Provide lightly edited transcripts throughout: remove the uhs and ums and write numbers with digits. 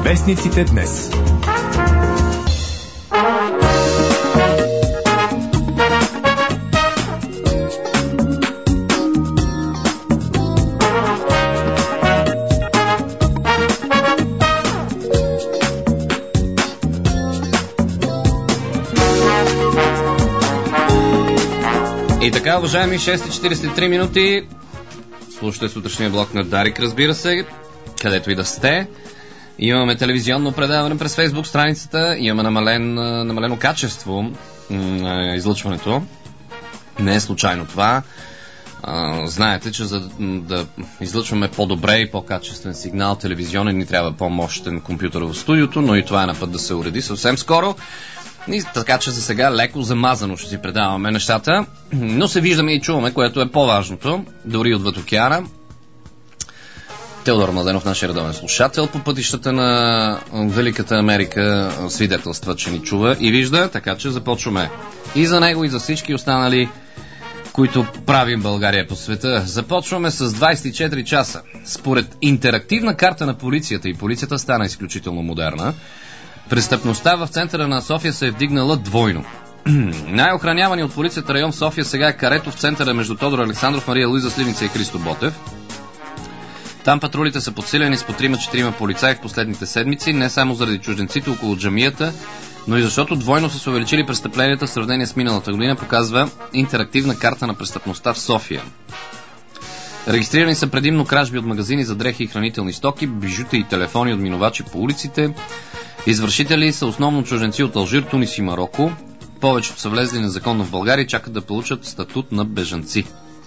Вестниците днес. И така, уважаеми, 6:43 минути. Слушате сутрешния блок на Дарик, разбира се, където и да сте. Имаме телевизионно предаване през Фейсбук страницата. Имаме намалено качество на излъчването. Не е случайно това. Знаете, че за да излъчваме по-добре и по-качествен сигнал телевизионен, ни трябва по-мощен компютър в студиото, но и това е на път да се уреди съвсем скоро. И така че за сега леко замазано ще си предаваме нещата, но се виждаме и чуваме, което е по-важното, дори отвъд океана. Теодор Младенов, нашия редовен слушател по пътищата на Великата Америка, свидетелства, че ни чува и вижда, така че започваме и за него, и за всички останали, които правим България по света. Започваме с 24 часа. Според интерактивна карта на полицията, и полицията стана изключително модерна, престъпността в центъра на София се е вдигнала двойно. Най-охранявани от полицията район в София сега е карето в центъра между Тодор Александров, Мария Луиза Сливница и Христо Ботев. Там патрулите са подсилени с по 3-4 полицаи в последните седмици, не само заради чужденците около джамията, но и защото двойно са се увеличили престъпленията в сравнение с миналата година, показва интерактивна карта на престъпността в София. Регистрирани са предимно кражби от магазини за дрехи и хранителни стоки, бижута и телефони от минувачи по улиците. Извършители са основно чужденци от Алжир, Тунис и Мароко. Повечето са влезли незаконно в България и чакат да получат статут на бежанци.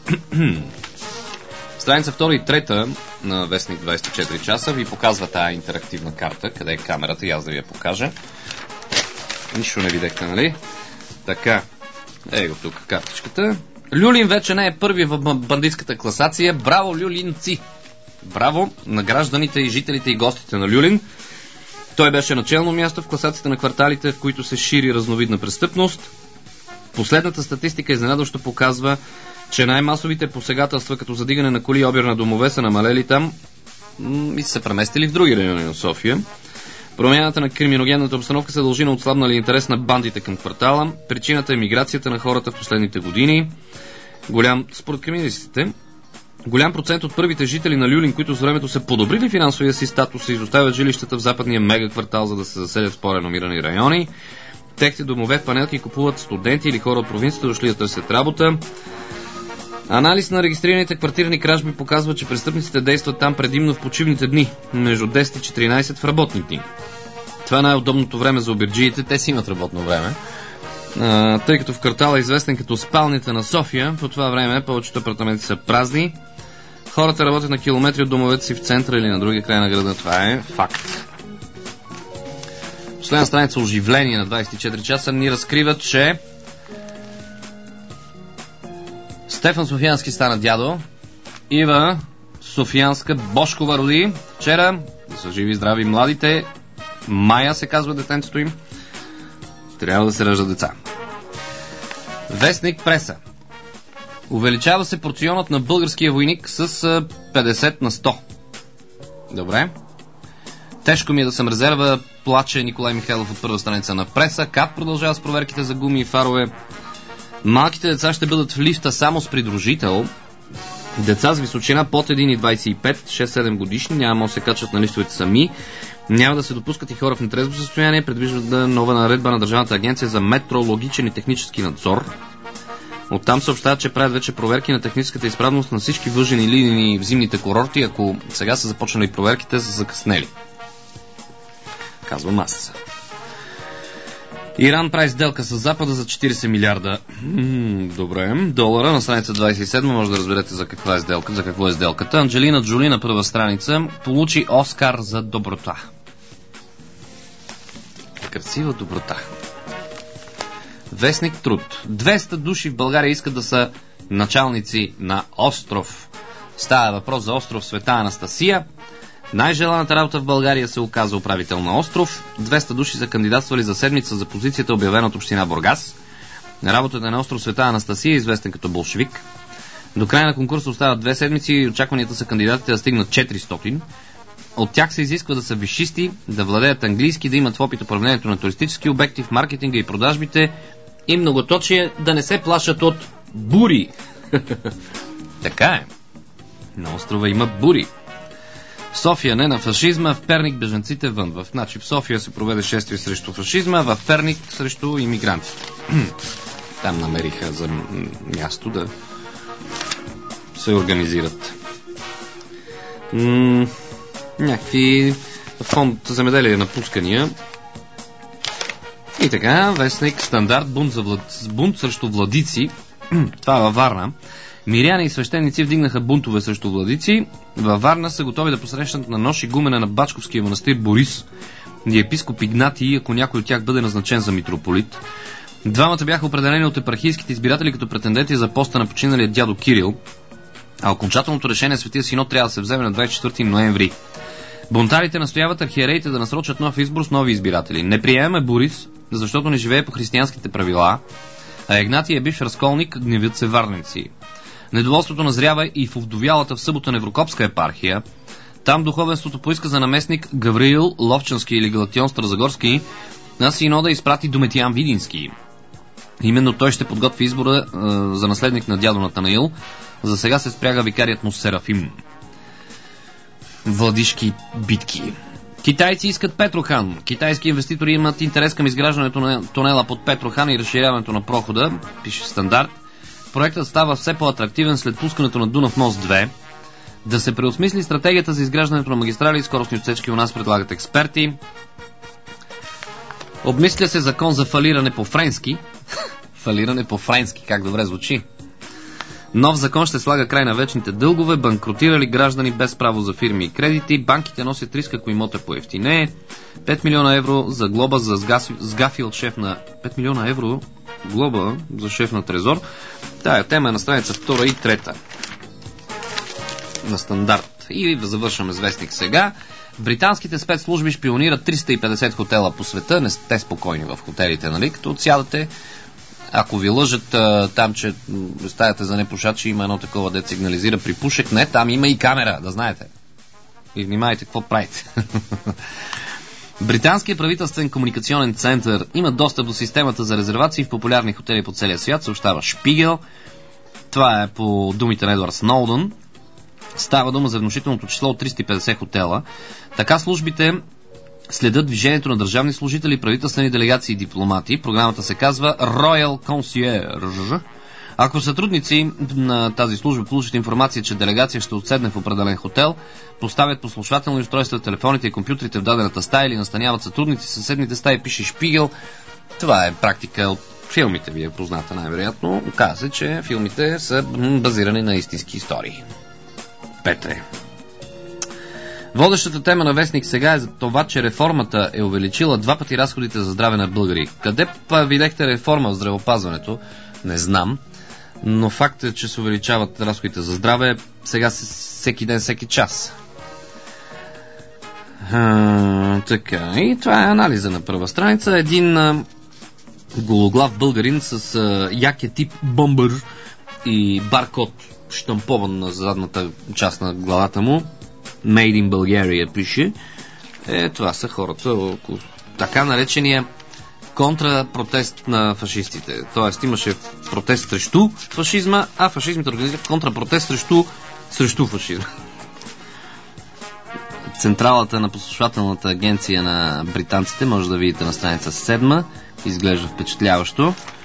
Страница 2 и 3 на Вестник 24 часа ви показва тая интерактивна карта. Къде е камерата? И аз да ви я покажа. Нищо не видяхте, нали? Така, его тук картичката. Люлин вече не е първи в бандитската класация. Браво, люлинци! Браво на гражданите и жителите и гостите на Люлин. Той беше начално място в класацията на кварталите, в които се шири разновидна престъпност. Последната статистика изненадващо показва, че най-масовите посегателства, като задигане на коли и обир на домове, са намалели там и са преместили в други райони на София. Промяната на криминогенната обстановка се дължи на отслабнали интерес на бандите към квартала. Причината е миграцията на хората в последните години. Според криминалистите, голям процент от първите жители на Люлин, които с времето са подобрили финансовия си статус, се изоставят жилищата в западния мегаквартал, за да се заселят в по-реномирани райони. Техните домове в панелки купуват студенти или хора от провинцията, дошли да търсят работа. Анализ на регистрираните квартирни кражби показва, че престъпниците действат там предимно в почивните дни, между 10 и 14 в работни дни. Това е най-удобното време за обирджиите, те си имат работно време. Тъй като в квартала е известен като спалните на София, по това време повечето апартаменти са празни. Хората работят на километри от домовете си в центъра или на другия край на града. Това е факт. Последна страница оживление на 24 часа ни разкриват, че Стефан Софиянски стана дядо. Ива Софиянска Бошкова роди вчера. Да са живи и здрави младите. Майя се казва детенцето им. Трябва да се раждат деца. Вестник преса. Увеличава се порционът на българския войник с 50 на 100. Добре. Тежко ми е да съм резерва, плаче Николай Михайлов от първа страница на преса. КАТ продължава с проверките за гуми и фарове. Малките деца ще бъдат в лифта само с придружител. Деца с височина под 1,25, 6-7 годишни, няма да се качат на лифтовете сами. Няма да се допускат и хора в нетрезво състояние. Предвижда нова наредба на Държавната агенция за метрологичен и технически надзор. Оттам съобщават, че правят вече проверки на техническата изправност на всички въжени линии в зимните курорти. Ако сега са започнали проверките, са закъснели. Казвам аз. Иран прави сделка с Запада за 40 милиарда. Добре. Долара на страница 27 може да разберете за каква е сделка, за какво е сделката. Анджелина Джоли на първа страница получи Оскар за доброта. Красива доброта. Вестник Труд. 200 души в България искат да са началници на остров. Става въпрос за остров Света Анастасия. Най-желаната работа в България се оказа управител на остров. 200 души са кандидатствали за седмица за позицията, обявена от община Бургас. Работата на остров Света Анастасия е известен като болшевик. До края на конкурса остават 2 седмици и очакванията са кандидатите да стигнат 400. От тях се изисква да са висшисти, да владеят английски, да имат опит управлението на туристически обекти, в маркетинга и продажбите и многоточие, да не се плашат от бури. Така е. На острова има бури. В София не на фашизма, в Перник бежанците вън. Значи в София се проведе шествие срещу фашизма, в Перник срещу имигрантите. Там намериха за място да се организират. Някакви фонд земеделие напускания. И така, вестник Стандарт, бунт срещу владици. Това във Варна. Миряни и свещеници вдигнаха бунтове срещу владици. Във Варна са готови да посрещнат на нож игумена на Бачковския манастир Борис и епископ Игнатий, ако някой от тях бъде назначен за митрополит. Двамата бяха определени от епархийските избиратели като претенденти за поста на починалия дядо Кирил, а окончателното решение Светия Синод трябва да се вземе на 24 ноември. Бунтарите настояват архиереите да насрочат нов избор с нови избиратели. Не приемаме Борис, защото не живее по християнските правила, а Игнатий е бивш разколник, гневят се варненци. Недоволството назрява и в овдовялата в събота Неврокопска епархия. Там духовенството поиска за наместник Гавриил Ловчански или Галатион Старозагорски, на синода изпрати Дометиян Видински. Именно той ще подготви избора за наследник на дядо Натанаил. За сега се спряга викарият му Серафим. Владишки битки. Китайци искат Петрохан. Китайски инвеститори имат интерес към изграждането на тунела под Петрохан и разширяването на прохода, пише Стандарт. Проектът става все по-атрактивен след пускането на Дунав мост 2. Да се преосмисли стратегията за изграждането на магистрали и скоростни отсечки у нас, предлагат експерти. Обмисля се закон за фалиране по френски. Фалиране по френски, как добре звучи. Нов закон ще слага край на вечните дългове, банкротирали граждани без право за фирми и кредити, банките носят риск, ако имота поевтинее. 5 милиона евро за глоба за сгафил шеф на... 5 милиона евро глоба за шеф на Трезор. Тая тема е на страница 2 и 3 на Стандарт. И завършваме с вестник сега. Британските спецслужби шпионират 350 хотела по света. Не сте спокойни в хотелите, нали? Като отсядате. Ако ви лъжат там, че стаята за непушачи има едно такова, дет сигнализира при пушек, не, там има и камера, да знаете. И внимайте какво правите. Британският правителствен комуникационен център има достъп до системата за резервации в популярни хотели по целия свят, съобщава Шпигел. Това е по думите на Едвард Сноудън. Става дума за внушителното число от 350 хотела. Така службите следят движението на държавни служители, правителствени делегации и дипломати. Програмата се казва Royal Concierge. Ако сътрудници на тази служба получат информация, че делегация ще отседне в определен хотел, поставят послушвателни устройства в телефоните и компютрите в дадената стая или настаняват сътрудници в съседните стаи, пише Шпигел. Това е практика от филмите, ви е позната най-вероятно. Оказва се, че филмите са базирани на истински истории. Петре. Водещата тема на вестник сега е за това, че реформата е увеличила 2 пъти разходите за здраве на българи. Къде видяхте реформа в здравеопазването? Не знам. Но факт е, че се увеличават разходите за здраве сега всеки ден, всеки час. Така, и това е анализа на първа страница. Един гологлав българин с якетип бомбър и баркод щампован на задната част на главата му. Made in Bulgaria пише. Това са хората около така наречения контрапротест на фашистите. Тоест имаше протест срещу фашизма, а фашизмите организират контрапротест срещу фашизма. Централата на послушвателната агенция на британците може да видите на страница 7. Изглежда впечатляващо.